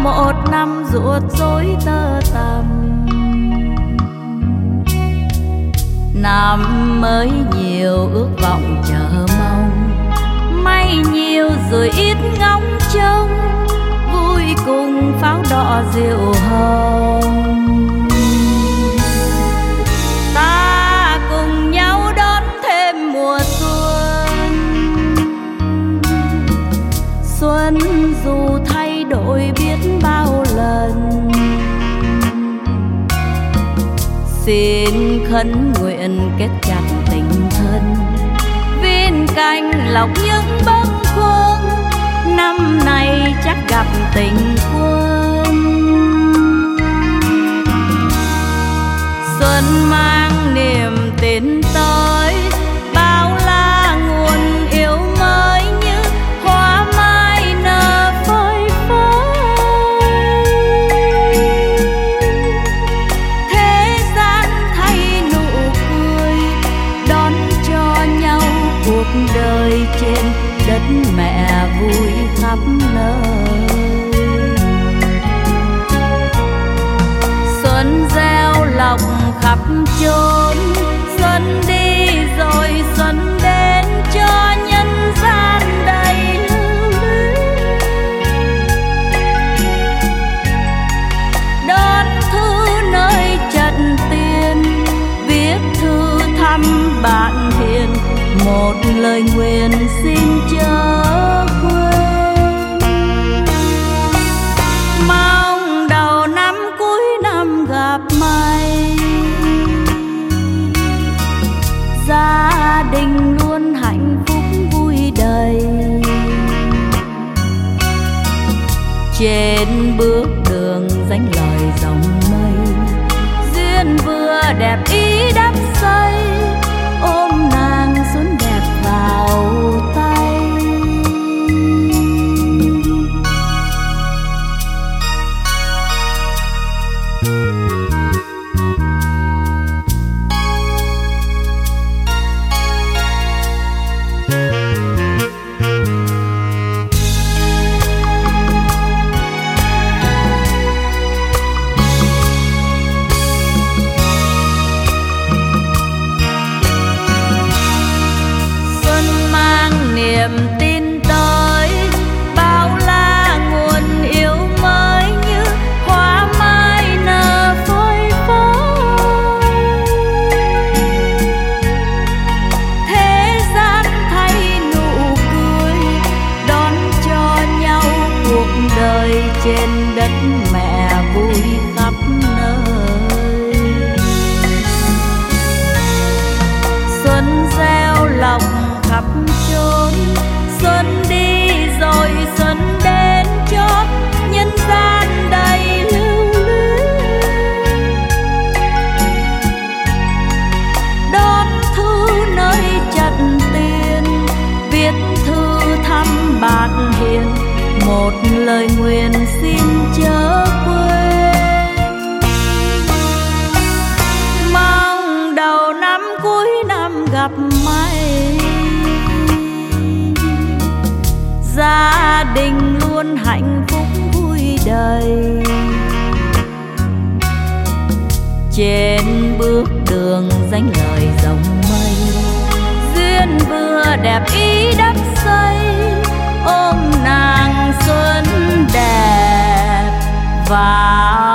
một năm ruột rối tơ tằm. Năm mới nhiều ước vọng chờ mong, may nhiều rồi ít ngóng trông, vui cùng pháo đỏ rượu hồng. Ta cùng nhau đón thêm mùa xuân. Xuân dù thay đổi biết bao lần, xin khấn nguyện kết chặt tình thân, viên cành lọc những bâng khuâng, năm nay chắc gặp tình quân. Xuân mang niềm tin tới, bao la nguồn yêu mới như hoa mai nở phơi phới. Thế gian thay nụ cười, đón cho nhau cuộc đời trên đất mẹ vui khắp nơi. Xuân gieo lộc khắp chốn, xuân đi rồi xuân đến cho nhân gian đầy lưu luyến. Đón thư nơi trận tiền, viết thư thăm bạn hiền, một lời nguyện xin chớ quên. Mong đầu năm cuối năm gặp may, gia đình luôn hạnh phúc vui đầy. Trên bước đường dánh lời dòng mây, duyên vừa đẹp ý đắp xây, ôm nàng xuân đẹp vào tay. Niềm tin tới, bao la nguồn yêu mới như hoa mai nở phơi phới. Thế gian thay nụ cười, đón cho nhau cuộc đời trên đất mẹ vui khắp nơi. Xuân gieo lộc khắp chốn, xuân đi rồi xuân đến cho nhân gian đầy lưu luyến. Đón thư nơi trận tiền, viết thư thăm bạn hiền, một lời nguyện xin chớ quên. Mong đầu năm cuối năm gặp may, gia đình luôn hạnh phúc vui đầy. Trên bước đường dánh lời dòng mây, duyên vừa đẹp ý đắp xây, ôm nàng xuân đẹp vào